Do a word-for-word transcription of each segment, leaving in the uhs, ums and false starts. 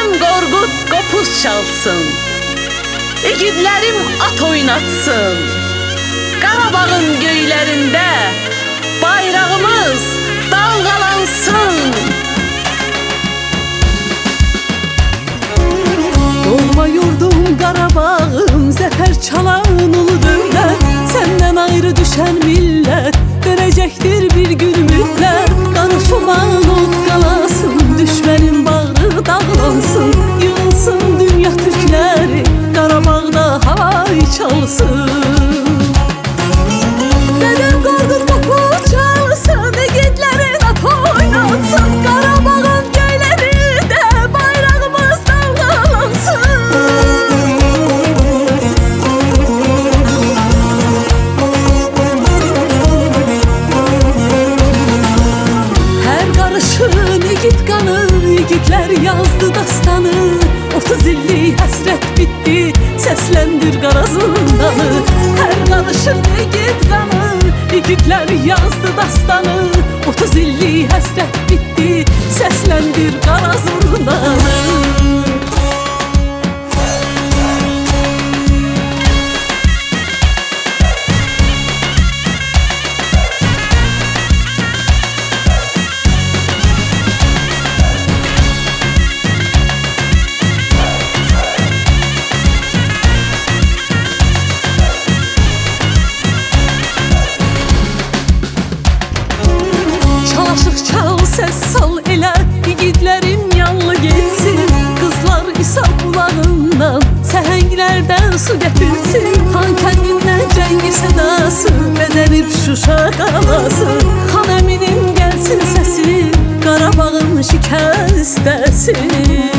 Dedem Qorqud qopuz çalsın, igidlərim at oynatsın. Qarabağın göylərində bayrağımız dalğalansın. Doğma yurdum Qarabağım, zəfər çalan ulu dövlət. Səndən ayrı düşən millət dönəcəkdir bir gün müddət. Qarışılan od qalasın, düşmənin bağrı dağlansın. Yığılsın dünya türkləri, Qarabağda hay çalsın. Dedem Qorqud qopuz çalsın, igidlərin at oynatsın. Qarabağın göylərində bayrağımız dalğalansın. Hər qarışın igid qanı, igidlər yazdı dastanı. Otuz illik həsrət bitdi, səsləndir qara zındanı. Hər qarışın igid qanı, igidlər yazdı dastanı. Otuz illik həsrət bitdi, səsləndir qara zındanı. Çalışıq çal, səs sal elə, igidlərin yanlı getsin. Qızlar İsa bulağından səhənglərdən su gətirsin. Xan kəndindən cəngi sədası bəzənib Şuşa qalası. Xan əminin gəlsin səsi, Qarabağın şikəstəsi.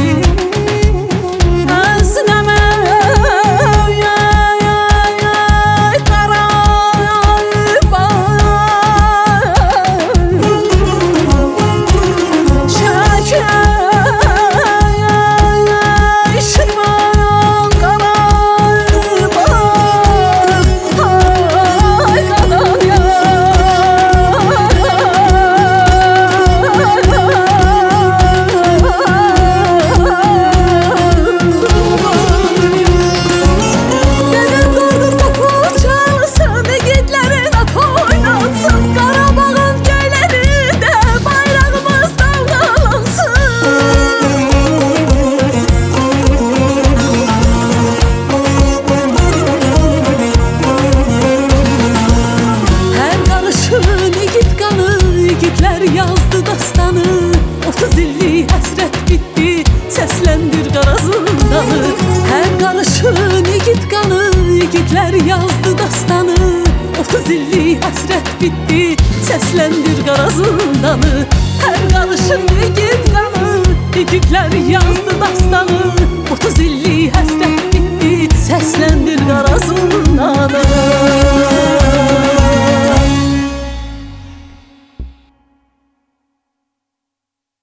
Yazdı dastanı, otuz illik həsrət bitdi, səsləndir qara zındanı. Hər qarışın igid qanı, igidlər yazdı dastanı. Otuz illik həsrət bitdi, səsləndir qara zındanı. Hər qarışın igid qanı, igidlər yazdı dastanı. Otuz illik həsrət bitdi, səsləndir